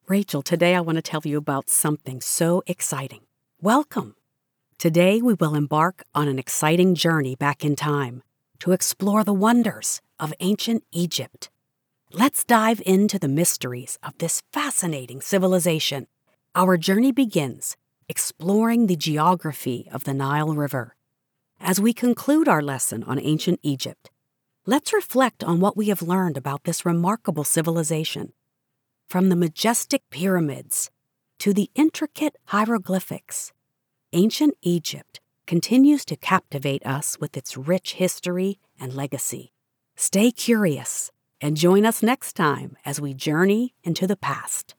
Rachel, today I want to tell you about something so exciting. Welcome! Today we will embark on an exciting journey back in time to explore the wonders of ancient Egypt. Let's dive into the mysteries of this fascinating civilization. Our journey begins exploring the geography of the Nile River. As we conclude our lesson on ancient Egypt, let's reflect on what we have learned about this remarkable civilization. From the majestic pyramids to the intricate hieroglyphics, ancient Egypt continues to captivate us with its rich history and legacy. Stay curious and join us next time as we journey into the past.